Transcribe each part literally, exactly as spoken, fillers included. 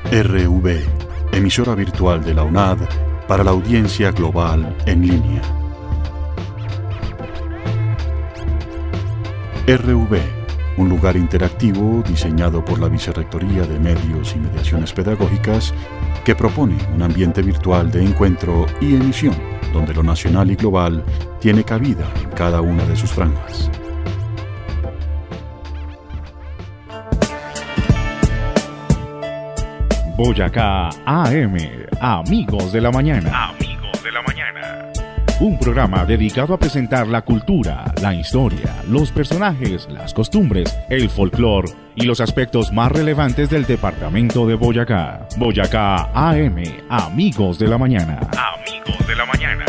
R V, emisora virtual de la U N A D para la audiencia global en línea. R V, un lugar interactivo diseñado por la Vicerrectoría de Medios y Mediaciones Pedagógicas que propone un ambiente virtual de encuentro y emisión donde lo nacional y global tiene cabida en cada una de sus franjas. Boyacá A M, Amigos de la Mañana. Amigos de la Mañana. Un programa dedicado a presentar la cultura, la historia, los personajes, las costumbres, el folclore y los aspectos más relevantes del departamento de Boyacá. Boyacá A M, Amigos de la Mañana. Amigos de la Mañana.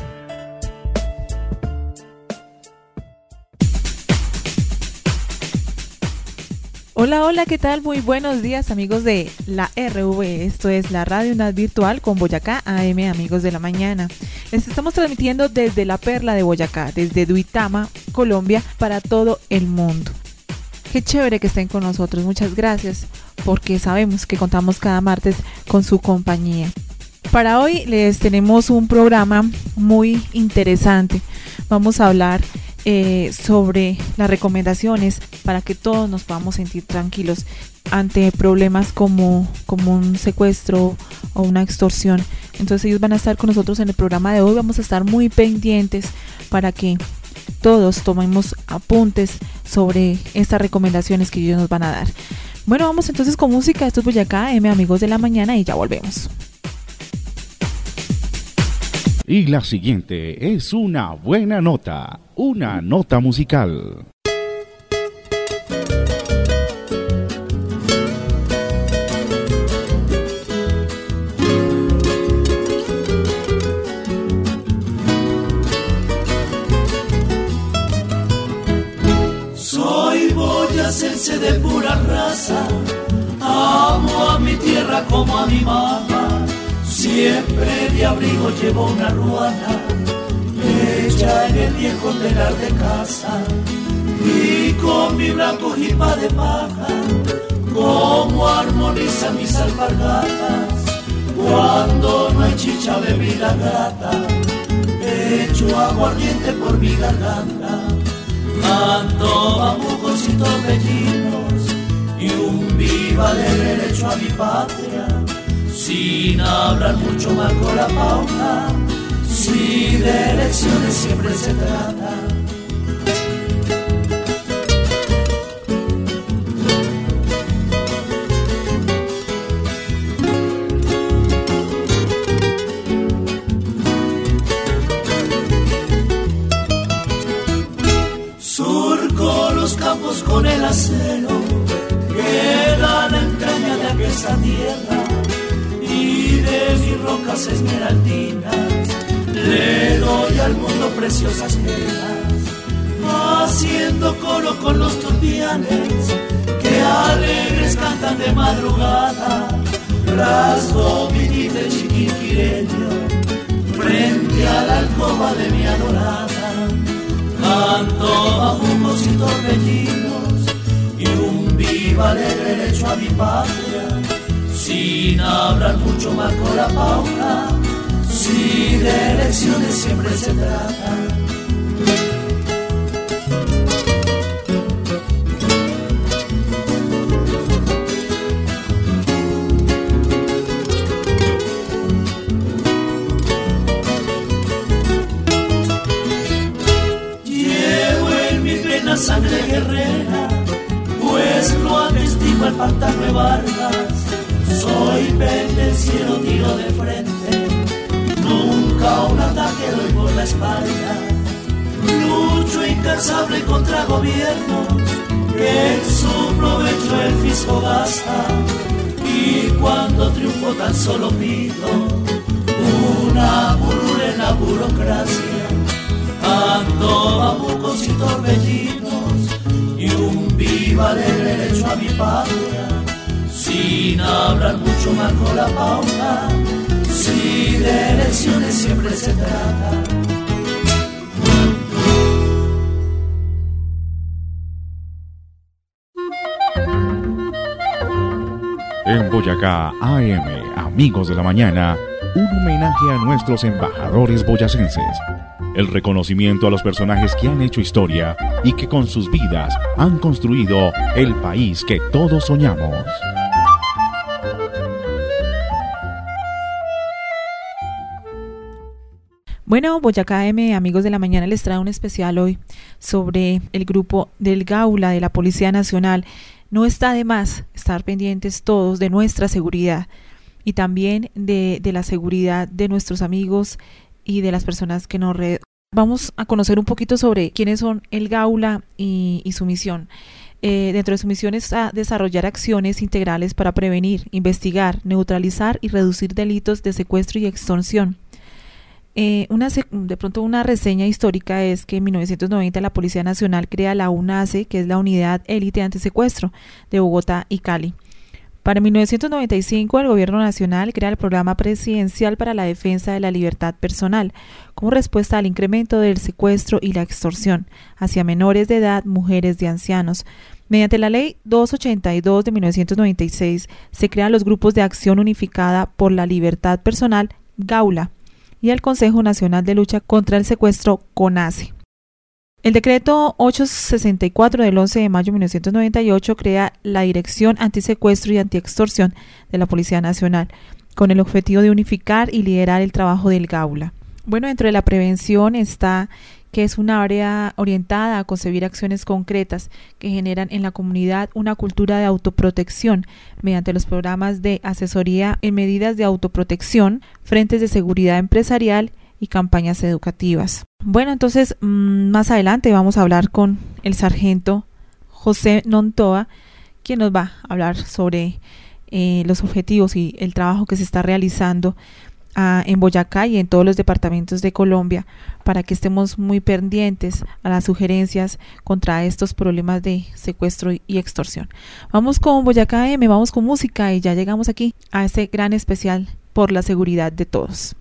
Hola, hola, ¿qué tal? Muy buenos días, amigos de la R V. Esto es la Radio U N A D Virtual con Boyacá A M, Amigos de la Mañana. Les estamos transmitiendo desde la Perla de Boyacá, desde Duitama, Colombia, para todo el mundo. Qué chévere que estén con nosotros. Muchas gracias, porque sabemos que contamos cada martes con su compañía. Para hoy les tenemos un programa muy interesante. Vamos a hablar Eh, sobre las recomendaciones para que todos nos podamos sentir tranquilos ante problemas como, como un secuestro o una extorsión. Entonces ellos van a estar con nosotros en el programa de hoy. Vamos a estar muy pendientes para que todos tomemos apuntes sobre estas recomendaciones que ellos nos van a dar. Bueno, vamos entonces con música. Esto es Boyacá M, Amigos de la Mañana, y ya volvemos. Y la siguiente es una buena nota, una nota musical. Soy boyacense de pura raza, amo a mi tierra como a mi mamá. Siempre de abrigo llevo una ruana, hecha en el viejo telar de casa, y con mi blanco jipa de paja, como armoniza mis alpargatas, cuando no hay chicha bebida grata, echo aguardiente por mi garganta, canto bambucos y torbellinos, y un viva de derecho a mi patria. Sin hablar mucho marco la pauta, si de elecciones siempre se trata. Surco los campos con el acero, que da la entraña de aquesta tierra, y de mis rocas esmeraldinas le doy al mundo preciosas gemas, haciendo coro con los turbianes que alegres cantan de madrugada, rasgo mi de chiquinquireño frente a la alcoba de mi adorada, canto bambucos y torbellinos, y un viva alegre derecho a mi patria. Sin hablar mucho marco la pauta, si de elecciones siempre se trata. Llevo en mis venas sangre guerrera, pues lo atestigua el pantano de Vargas. Soy pendenciero, tiro de frente, nunca un ataque doy por la espalda. Lucho incansable contra gobiernos que en su provecho el fisco gasta, y cuando triunfo tan solo pido una burbuja en la burocracia. Canto bambucos y torbellinos, y un viva de derecho a mi patria. Sin hablar mucho marco la pauta, si de elecciones siempre se trata. En Boyacá A M, Amigos de la Mañana, un homenaje a nuestros embajadores boyacenses. El reconocimiento a los personajes que han hecho historia y que con sus vidas han construido el país que todos soñamos. Bueno, Boyacá A M, Amigos de la Mañana, les trae un especial hoy sobre el grupo del Gaula de la Policía Nacional. No está de más estar pendientes todos de nuestra seguridad y también de, de la seguridad de nuestros amigos y de las personas que nos rodean. Vamos a conocer un poquito sobre quiénes son el Gaula y, y su misión. Eh, dentro de su misión está desarrollar acciones integrales para prevenir, investigar, neutralizar y reducir delitos de secuestro y extorsión. Eh, una, de pronto una reseña histórica es que en mil novecientos noventa la Policía Nacional crea la UNACE, que es la Unidad Élite Antisecuestro de Bogotá y Cali. Para mil novecientos noventa y cinco el Gobierno Nacional crea el Programa Presidencial para la Defensa de la Libertad Personal, como respuesta al incremento del secuestro y la extorsión hacia menores de edad, mujeres y ancianos. Mediante la Ley doscientos ochenta y dos de mil novecientos noventa y seis se crean los Grupos de Acción Unificada por la Libertad Personal, Gaula, y el Consejo Nacional de Lucha contra el Secuestro, CONASE. El decreto ochocientos sesenta y cuatro del once de mayo de mil novecientos noventa y ocho crea la Dirección Antisecuestro y Antiextorsión de la Policía Nacional, con el objetivo de unificar y liderar el trabajo del Gaula. Bueno, dentro de la prevención está que es una área orientada a concebir acciones concretas que generan en la comunidad una cultura de autoprotección mediante los programas de asesoría en medidas de autoprotección, frentes de seguridad empresarial y campañas educativas. Bueno, entonces más adelante vamos a hablar con el sargento José Nontoa, quien nos va a hablar sobre eh, los objetivos y el trabajo que se está realizando a, en Boyacá y en todos los departamentos de Colombia, para que estemos muy pendientes a las sugerencias contra estos problemas de secuestro y extorsión. Vamos con Boyacá A M, vamos con música y ya llegamos aquí a este gran especial por la seguridad de todos.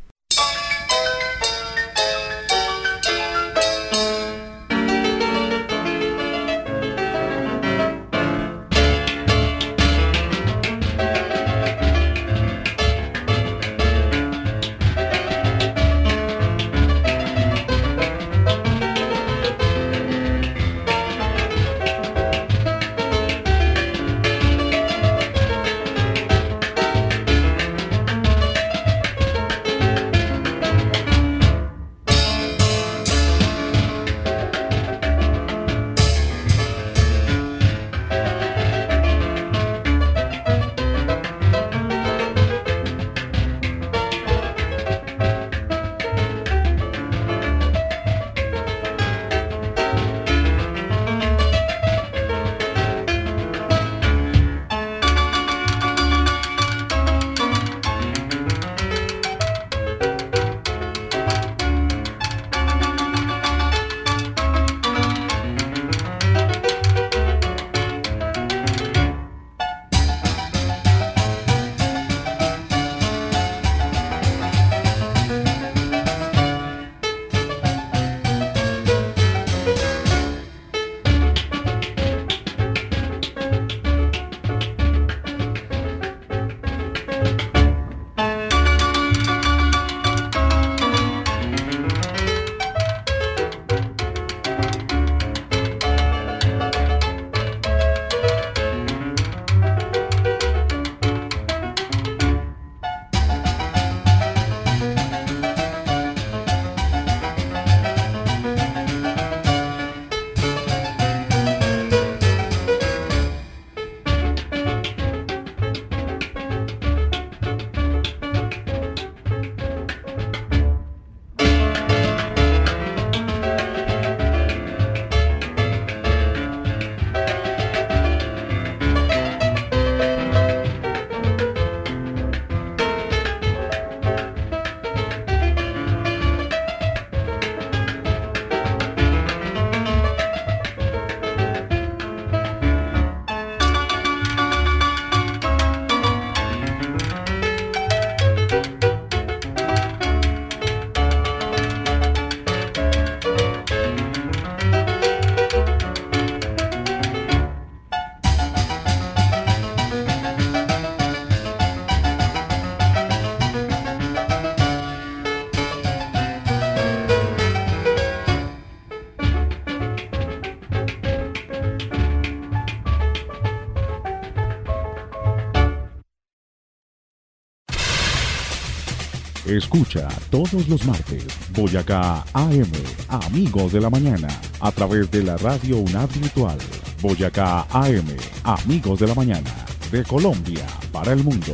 Escucha todos los martes Boyacá A M, Amigos de la Mañana, a través de la radio UNAD Virtual. Boyacá A M, Amigos de la Mañana, de Colombia para el mundo.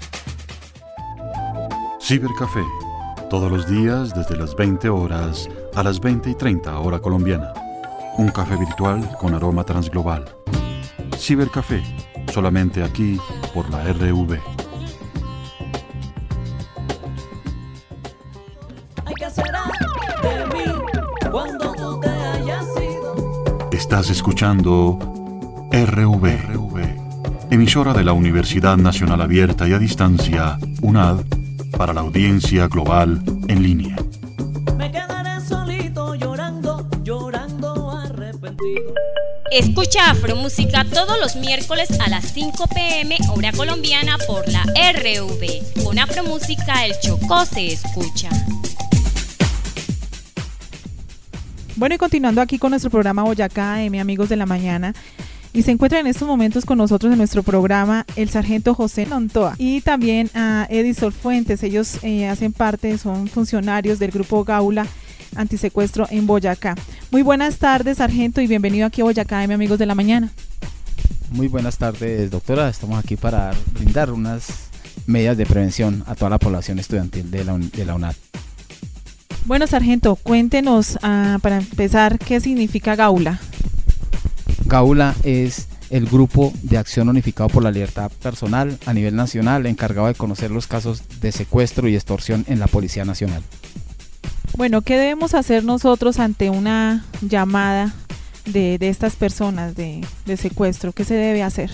Cibercafé, todos los días desde las veinte horas a las veinte y treinta hora colombiana. Un café virtual con aroma transglobal. Cibercafé, solamente aquí por la R V. Estás escuchando R V, R V, emisora de la Universidad Nacional Abierta y a Distancia, UNAD, para la audiencia global en línea. Me quedaré solito llorando, llorando arrepentido. Escucha Afromúsica todos los miércoles a las cinco pe eme hora colombiana por la R V. Con Afromúsica el Chocó se escucha. Bueno, y continuando aquí con nuestro programa Boyacá A M, Amigos de la Mañana, y se encuentra en estos momentos con nosotros en nuestro programa el sargento José Nontoa y también a Edison Fuentes. Ellos eh, hacen parte, son funcionarios del grupo Gaula Antisecuestro en Boyacá. Muy buenas tardes, sargento, y bienvenido aquí a Boyacá A M, Amigos de la Mañana. Muy buenas tardes, doctora. Estamos aquí para brindar unas medidas de prevención a toda la población estudiantil de la, de la UNAD. Bueno, sargento, cuéntenos uh, para empezar, ¿qué significa Gaula? Gaula es el Grupo de Acción Unificado por la Libertad Personal a nivel nacional, encargado de conocer los casos de secuestro y extorsión en la Policía Nacional. Bueno, ¿qué debemos hacer nosotros ante una llamada de, de estas personas de, de secuestro? ¿Qué se debe hacer?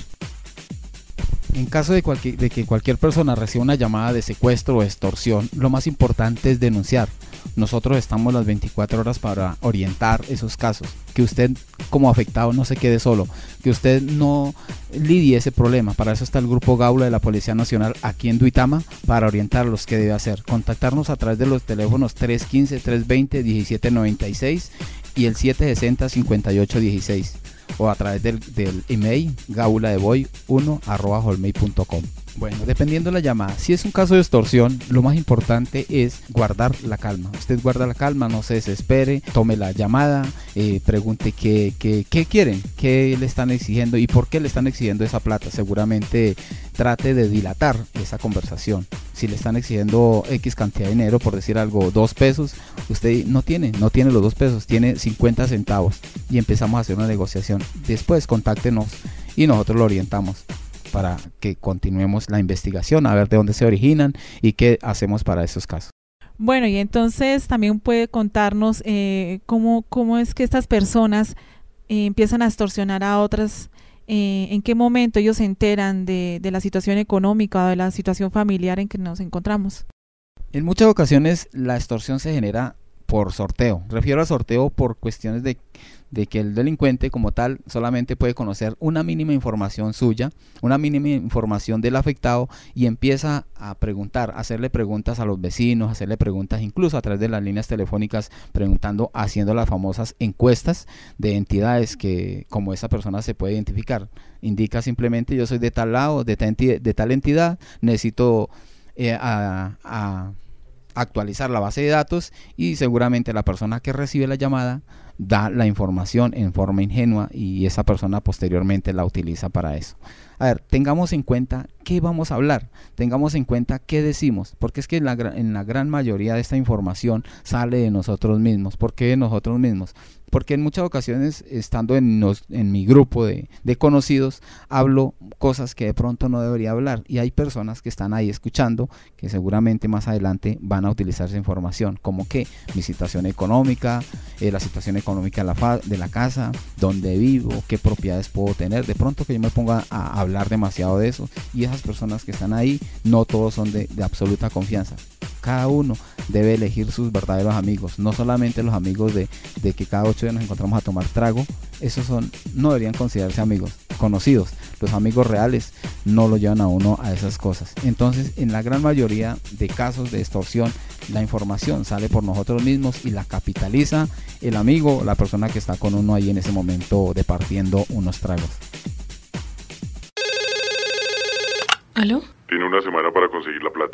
En caso de, cualquier, de que cualquier persona reciba una llamada de secuestro o extorsión, lo más importante es denunciar. Nosotros estamos las veinticuatro horas para orientar esos casos, que usted como afectado no se quede solo, que usted no lidie ese problema. Para eso está el Grupo Gaula de la Policía Nacional aquí en Duitama, para orientarlos qué debe hacer. Contactarnos a través de los teléfonos tres uno cinco, tres dos cero, uno siete nueve seis y el siete seis cero, cinco ocho uno seis, o a través del, del email gauladeboy uno arroba hotmail punto com. Bueno, dependiendo de la llamada, si es un caso de extorsión, lo más importante es guardar la calma. Usted guarda la calma, no se desespere, tome la llamada, eh, pregunte qué, qué, qué quieren, qué le están exigiendo y por qué le están exigiendo esa plata. Seguramente trate de dilatar esa conversación. Si le están exigiendo X cantidad de dinero, por decir algo, dos pesos, usted no tiene, no tiene los dos pesos, tiene cincuenta centavos y empezamos a hacer una negociación. Después contáctenos y nosotros lo orientamos para que continuemos la investigación, a ver de dónde se originan y qué hacemos para esos casos. Bueno, y entonces también puede contarnos eh, cómo, cómo es que estas personas eh, empiezan a extorsionar a otras, eh, en qué momento ellos se enteran de, de la situación económica o de la situación familiar en que nos encontramos. En muchas ocasiones la extorsión se genera por sorteo. Refiero a sorteo por cuestiones de, de que el delincuente como tal solamente puede conocer una mínima información suya, una mínima información del afectado y empieza a preguntar, a hacerle preguntas a los vecinos, a hacerle preguntas incluso a través de las líneas telefónicas, preguntando, haciendo las famosas encuestas de entidades que como esa persona se puede identificar. Indica simplemente yo soy de tal lado, de tal entidad, de tal entidad necesito eh, a... a actualizar la base de datos y seguramente la persona que recibe la llamada da la información en forma ingenua y esa persona posteriormente la utiliza para eso. A ver, tengamos en cuenta qué vamos a hablar, tengamos en cuenta qué decimos, porque es que en la, en la gran mayoría de esta información sale de nosotros mismos. ¿Por qué de nosotros mismos? Porque en muchas ocasiones, estando en, nos, en mi grupo de, de conocidos, hablo cosas que de pronto no debería hablar y hay personas que están ahí escuchando que seguramente más adelante van a utilizar esa información, como que mi situación económica, eh, la situación económica de la, fa de la casa, dónde vivo, qué propiedades puedo tener. De pronto que yo me ponga a hablar demasiado de eso y esas personas que están ahí no todos son de, de absoluta confianza. Cada uno debe elegir sus verdaderos amigos, no solamente los amigos de, de que cada ocho días nos encontramos a tomar trago. Esos son, no deberían considerarse amigos, conocidos. Los amigos reales no lo llevan a uno a esas cosas. Entonces, en la gran mayoría de casos de extorsión, la información sale por nosotros mismos y la capitaliza el amigo, la persona que está con uno ahí en ese momento departiendo unos tragos. ¿Aló? Tiene una semana para conseguir la plata.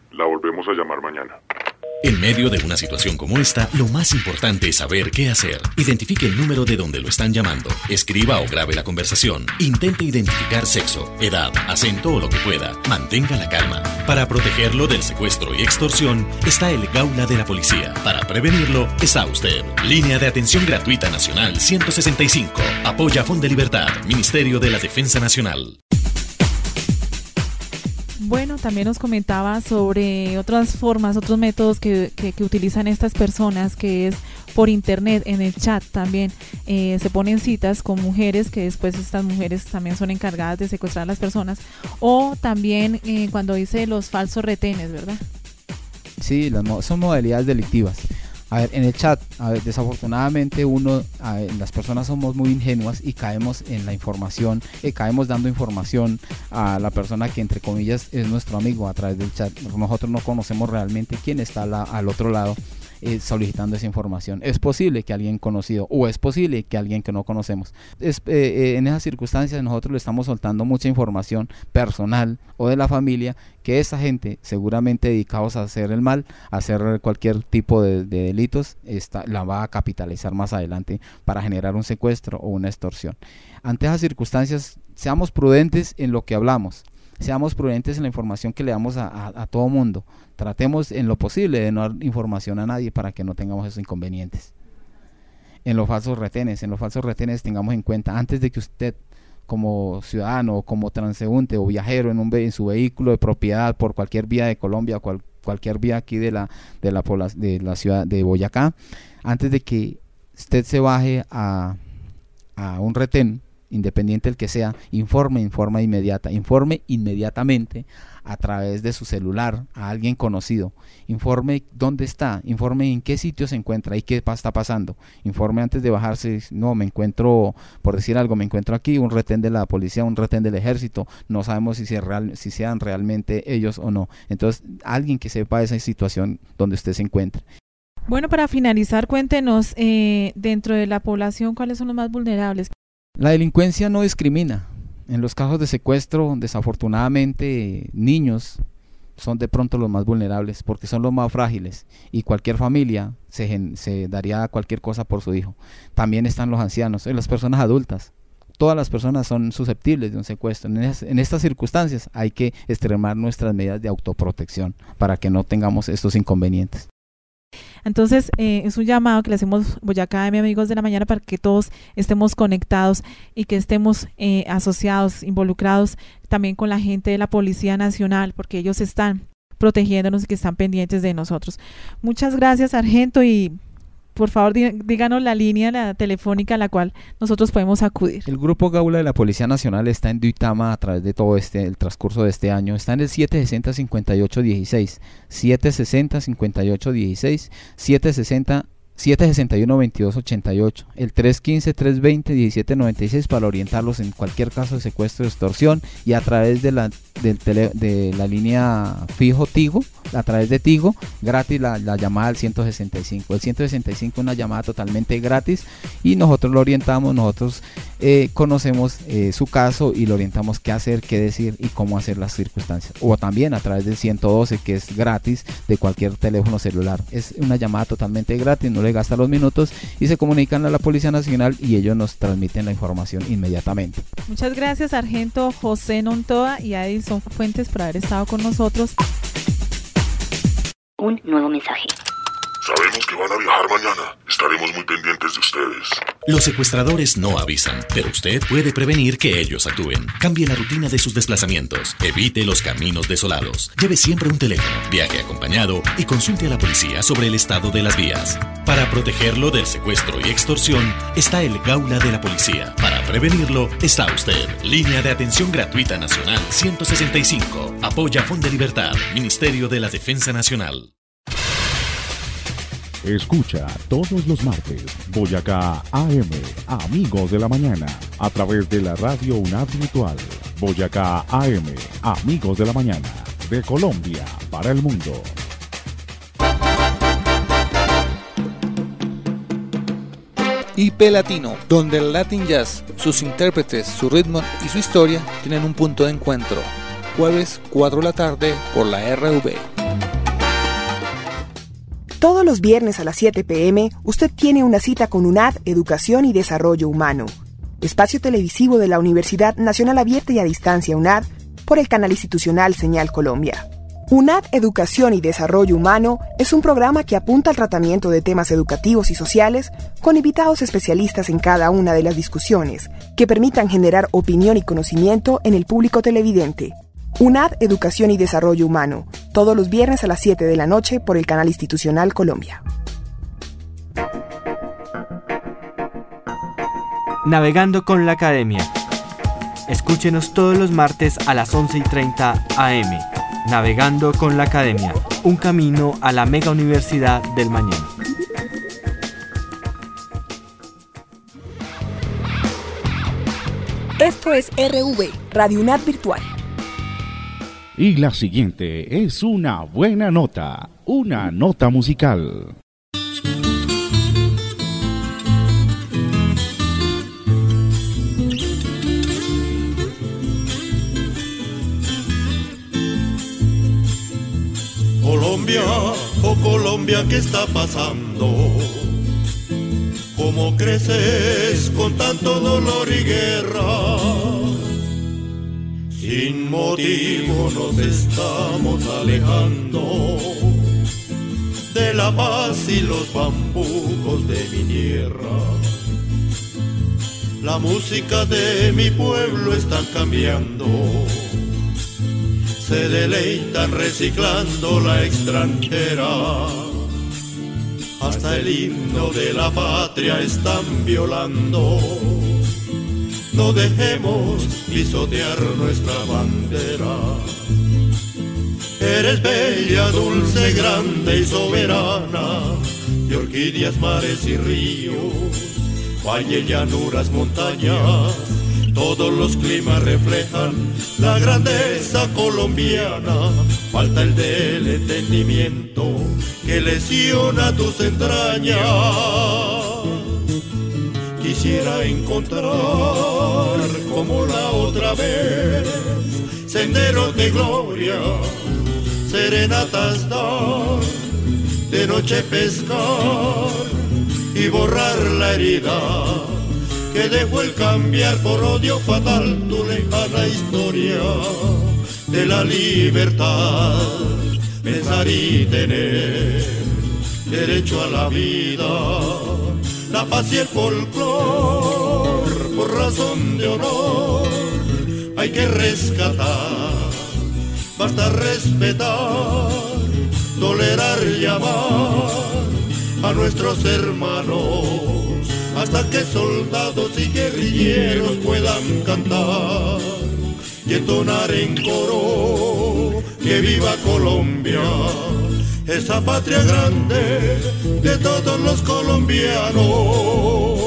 La volvemos a llamar mañana. En medio de una situación como esta, lo más importante es saber qué hacer. Identifique el número de donde lo están llamando. Escriba o grabe la conversación. Intente identificar sexo, edad, acento o lo que pueda. Mantenga la calma. Para protegerlo del secuestro y extorsión, está el Gaula de la Policía. Para prevenirlo, está usted. Línea de Atención Gratuita Nacional ciento sesenta y cinco. Apoya Fonde Libertad, Ministerio de la Defensa Nacional. Bueno, también nos comentaba sobre otras formas, otros métodos que, que, que utilizan estas personas, que es por internet, en el chat también. Eh, se ponen citas con mujeres, que después estas mujeres también son encargadas de secuestrar a las personas, o también eh, cuando dice los falsos retenes, ¿verdad? Sí, las, son modalidades delictivas. A ver, en el chat, a ver, desafortunadamente uno, a ver, las personas somos muy ingenuas y caemos en la información, eh, caemos dando información a la persona que entre comillas es nuestro amigo a través del chat. Nosotros no conocemos realmente quién está la, al otro lado eh, solicitando esa información. Es posible que alguien conocido o es posible que alguien que no conocemos. Es, eh, eh, en esas circunstancias nosotros le estamos soltando mucha información personal o de la familia, que esa gente seguramente dedicados a hacer el mal, a hacer cualquier tipo de, de delitos, esta, la va a capitalizar más adelante para generar un secuestro o una extorsión. Ante esas circunstancias, seamos prudentes en lo que hablamos, seamos prudentes en la información que le damos a, a, a todo mundo. Tratemos en lo posible de no dar información a nadie para que no tengamos esos inconvenientes. En los falsos retenes, en los falsos retenes tengamos en cuenta, antes de que usted como ciudadano, como transeúnte o viajero en, un, en su vehículo de propiedad por cualquier vía de Colombia, cual, cualquier vía aquí de la, de, la, de la ciudad de Boyacá, antes de que usted se baje a, a un retén, independiente el que sea, informe, informa inmediata, informe inmediatamente a través de su celular a alguien conocido, informe dónde está, informe en qué sitio se encuentra y qué está pasando, informe antes de bajarse. No, me encuentro, por decir algo, me encuentro aquí, un retén de la policía, un retén del ejército, no sabemos si, se real, si sean realmente ellos o no. Entonces, alguien que sepa esa situación donde usted se encuentre. Bueno, para finalizar, cuéntenos, eh, dentro de la población, ¿cuáles son los más vulnerables? La delincuencia no discrimina. En los casos de secuestro, desafortunadamente, niños son de pronto los más vulnerables porque son los más frágiles y cualquier familia se, se daría cualquier cosa por su hijo. También están los ancianos y las personas adultas. Todas las personas son susceptibles de un secuestro. En, es, en estas circunstancias hay que extremar nuestras medidas de autoprotección para que no tengamos estos inconvenientes. Entonces eh, es un llamado que le hacemos Boyacá A M, amigos de la mañana, para que todos estemos conectados y que estemos eh, asociados, involucrados también con la gente de la Policía Nacional, porque ellos están protegiéndonos y que están pendientes de nosotros. Muchas gracias, sargento, y por favor díganos la línea la telefónica a la cual nosotros podemos acudir. El Grupo Gaula de la Policía Nacional está en Duitama a través de todo este el transcurso de este año. Está en el siete sesenta, cincuenta y ocho dieciséis, siete sesenta, cincuenta y ocho dieciséis, siete sesenta, siete sesenta y uno, veintidós ochenta y ocho, el tres quince, tres veinte, diecisiete noventa y seis para orientarlos en cualquier caso de secuestro o extorsión, y a través de la del tele, de la línea fijo Tigo, a través de Tigo, gratis la, la llamada al ciento sesenta y cinco. El ciento sesenta y cinco es una llamada totalmente gratis y nosotros lo orientamos, nosotros eh, conocemos eh, su caso y lo orientamos qué hacer, qué decir y cómo hacer las circunstancias. O también a través del ciento doce, que es gratis de cualquier teléfono celular. Es una llamada totalmente gratis, no le gasta los minutos y se comunican a la Policía Nacional y ellos nos transmiten la información inmediatamente. Muchas gracias, sargento José Nontoa y a Edison Fuentes por haber estado con nosotros. Un nuevo mensaje. Sabemos que van a viajar mañana. Estaremos muy pendientes de ustedes. Los secuestradores no avisan, pero usted puede prevenir que ellos actúen. Cambie la rutina de sus desplazamientos. Evite los caminos desolados. Lleve siempre un teléfono, viaje acompañado y consulte a la policía sobre el estado de las vías. Para protegerlo del secuestro y extorsión, está el Gaula de la Policía. Para prevenirlo, está usted. Línea de Atención Gratuita Nacional ciento sesenta y cinco. Apoya Fonde Libertad, Ministerio de la Defensa Nacional. Escucha todos los martes Boyacá A M, Amigos de la Mañana, a través de la radio UNAD Virtual. Boyacá A M, Amigos de la Mañana, de Colombia para el mundo. I P Latino, donde el Latin Jazz, sus intérpretes, su ritmo y su historia tienen un punto de encuentro. Jueves cuatro de la tarde por la R V. Todos los viernes a las siete pe eme, usted tiene una cita con UNAD, Educación y Desarrollo Humano, espacio televisivo de la Universidad Nacional Abierta y a Distancia UNAD, por el canal institucional Señal Colombia. UNAD Educación y Desarrollo Humano es un programa que apunta al tratamiento de temas educativos y sociales con invitados especialistas en cada una de las discusiones, que permitan generar opinión y conocimiento en el público televidente. UNAD Educación y Desarrollo Humano, todos los viernes a las siete de la noche por el canal institucional Colombia. Navegando con la Academia. Escúchenos todos los martes a las once y treinta a eme. Navegando con la Academia, un camino a la mega universidad del mañana. Esto es erre ve, Radio UNAD Virtual. Y la siguiente es una buena nota, una nota musical. Colombia, oh Colombia, ¿qué está pasando? ¿Cómo creces con tanto dolor y guerra? Sin motivo nos estamos alejando de la paz y los bambucos de mi tierra. La música de mi pueblo está cambiando, se deleitan reciclando la extranjera, hasta el himno de la patria están violando. No dejemos pisotear nuestra bandera. Eres bella, dulce, grande y soberana, de orquídeas, mares y ríos, valles, llanuras, montañas, todos los climas reflejan la grandeza colombiana. Falta el del entendimiento que lesiona tus entrañas. Quisiera encontrar como la otra vez senderos de gloria, serenatas dar, de noche pescar y borrar la herida que dejó el cambiar por odio fatal tu lejana historia de la libertad. Pensar y tener derecho a la vida, la paz y el folclor, por razón de honor, hay que rescatar, basta respetar, tolerar y amar a nuestros hermanos, hasta que soldados y guerrilleros puedan cantar y entonar en coro que viva Colombia, esa patria grande de todos los colombianos.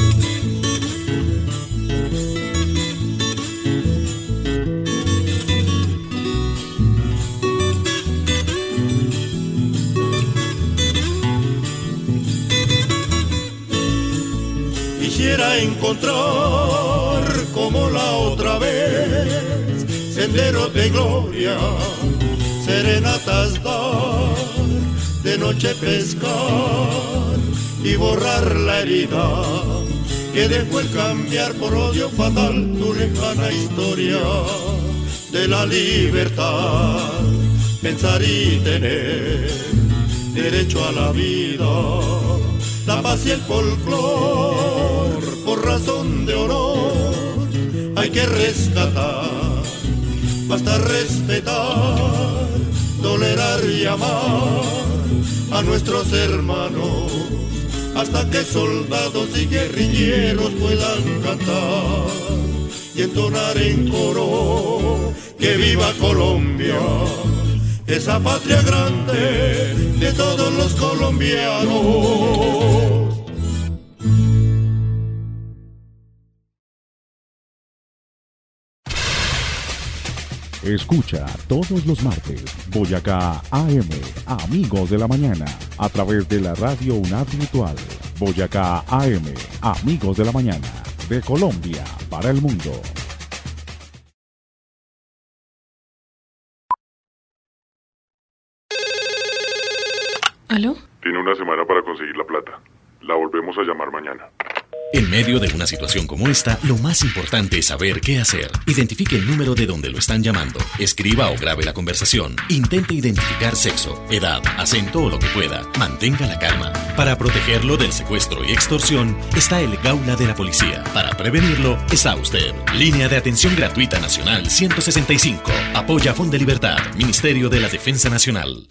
Quisiera encontrar como la otra vez senderos de gloria, serenatas dar, de noche pescar y borrar la herida que dejó el cambiar por odio fatal tu lejana historia de la libertad. Pensar y tener derecho a la vida, la paz y el folclor, por razón de honor, hay que rescatar, basta respetar, tolerar y amar a nuestros hermanos, hasta que soldados y guerrilleros puedan cantar y entonar en coro que viva Colombia, esa patria grande de todos los colombianos. Escucha todos los martes Boyacá A M, Amigos de la Mañana, a través de la radio UNAD Virtual. Boyacá A M, Amigos de la Mañana, de Colombia para el mundo. ¿Aló? Tiene una semana para conseguir la plata. La volvemos a llamar mañana. En medio de una situación como esta, lo más importante es saber qué hacer. Identifique el número de donde lo están llamando. Escriba o grabe la conversación. Intente identificar sexo, edad, acento o lo que pueda. Mantenga la calma. Para protegerlo del secuestro y extorsión, está el Gaula de la Policía. Para prevenirlo, está usted. Línea de Atención Gratuita Nacional ciento sesenta y cinco. Apoya Fondo Libertad, Ministerio de la Defensa Nacional.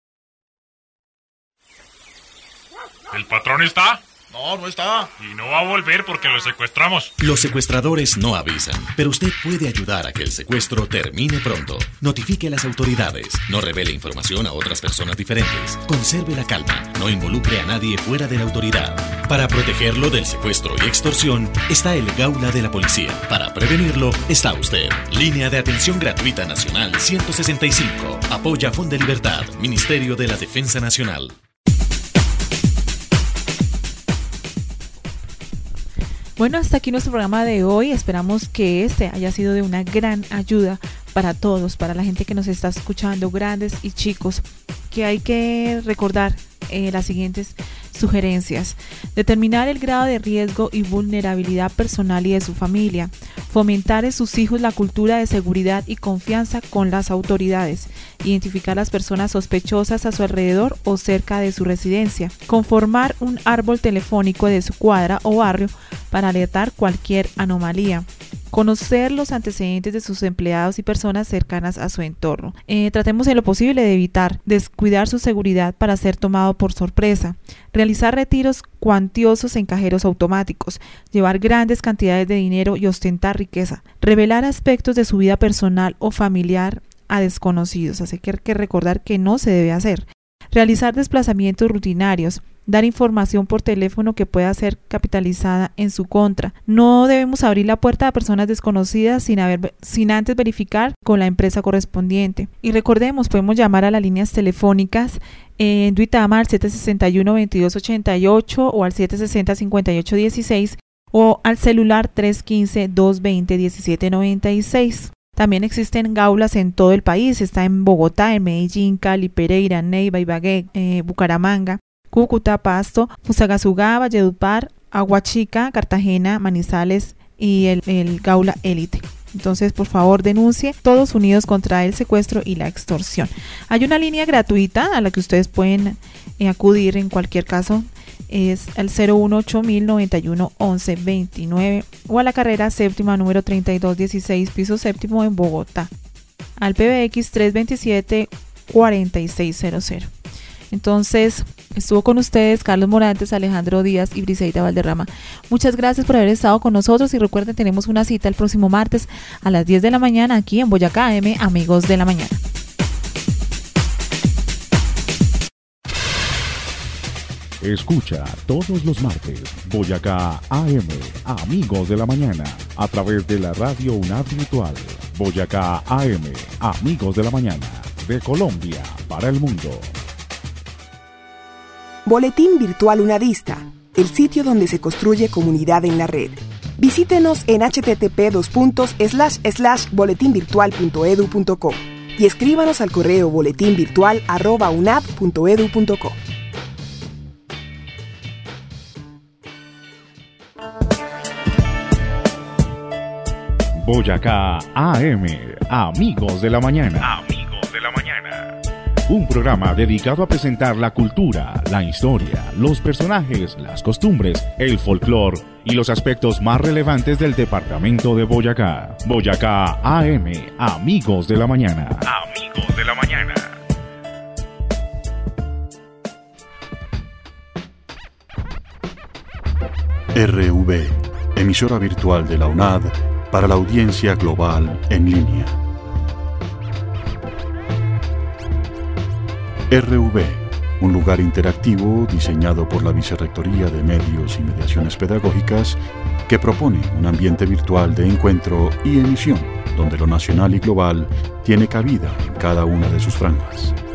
¿El patrón está? No, no está. Y no va a volver porque lo secuestramos. Los secuestradores no avisan, pero usted puede ayudar a que el secuestro termine pronto. Notifique a las autoridades. No revele información a otras personas diferentes. Conserve la calma. No involucre a nadie fuera de la autoridad. Para protegerlo del secuestro y extorsión, está el Gaula de la Policía. Para prevenirlo, está usted. Línea de Atención Gratuita Nacional ciento sesenta y cinco. Apoya Fondo Libertad, Ministerio de la Defensa Nacional. Bueno, hasta aquí nuestro programa de hoy. Esperamos que este haya sido de una gran ayuda para todos, para la gente que nos está escuchando, grandes y chicos, que hay que recordar eh, las siguientes sugerencias. Determinar el grado de riesgo y vulnerabilidad personal y de su familia. Fomentar en sus hijos la cultura de seguridad y confianza con las autoridades. Identificar las personas sospechosas a su alrededor o cerca de su residencia. Conformar un árbol telefónico de su cuadra o barrio para alertar cualquier anomalía. Conocer los antecedentes de sus empleados y personas cercanas a su entorno. Eh, tratemos en lo posible de evitar descuidar su seguridad para ser tomado por sorpresa. Realizar retiros cuantiosos en cajeros automáticos. Llevar grandes cantidades de dinero y ostentar riqueza. Revelar aspectos de su vida personal o familiar a desconocidos. Así que hay que recordar que no se debe hacer. Realizar desplazamientos rutinarios. Dar información por teléfono que pueda ser capitalizada en su contra. No debemos abrir la puerta a personas desconocidas sin, haber, sin antes verificar con la empresa correspondiente. Y recordemos, podemos llamar a las líneas telefónicas en Duitama al siete sesenta y uno, veintidós ochenta y ocho o al siete sesenta, cincuenta y ocho dieciséis o al celular tres quince, doscientos veinte, diecisiete noventa y seis. También existen gaulas en todo el país. Está en Bogotá, en Medellín, Cali, Pereira, Neiva, Ibagué, eh, Bucaramanga, Cúcuta, Pasto, Fusagasugá, Valledupar, Aguachica, Cartagena, Manizales y el, el Gaula Élite. Entonces, por favor, denuncie, todos unidos contra el secuestro y la extorsión. Hay una línea gratuita a la que ustedes pueden eh, acudir en cualquier caso. Es el cero uno ocho mil noventa y uno once veintinueve o a la carrera séptima número treinta y dos dieciséis, piso séptimo en Bogotá, al P B X tres veintisiete, cuarenta y seis cero cero. Entonces, estuvo con ustedes Carlos Morantes, Alejandro Díaz y Briseida Valderrama. Muchas gracias por haber estado con nosotros y recuerden, tenemos una cita el próximo martes a las diez de la mañana aquí en Boyacá A M, Amigos de la Mañana. Escucha todos los martes Boyacá A M, Amigos de la Mañana, a través de la radio UNAD Virtual. Boyacá A M, Amigos de la Mañana, de Colombia para el mundo. Boletín Virtual Unadista, el sitio donde se construye comunidad en la red. Visítenos en hache te te pe dos puntos slash slash boletín virtual punto edu punto co y escríbanos al correo boletinvirtual arroba unad punto edu punto co. Boyacá A M, Amigos de la Mañana. Amigos de la Mañana. Un programa dedicado a presentar la cultura, la historia, los personajes, las costumbres, el folclore y los aspectos más relevantes del departamento de Boyacá. Boyacá A M, Amigos de la Mañana. Amigos de la Mañana. R V, emisora virtual de la UNAD para la audiencia global en línea. R V, un lugar interactivo diseñado por la Vicerrectoría de Medios y Mediaciones Pedagógicas que propone un ambiente virtual de encuentro y emisión donde lo nacional y global tiene cabida en cada una de sus franjas.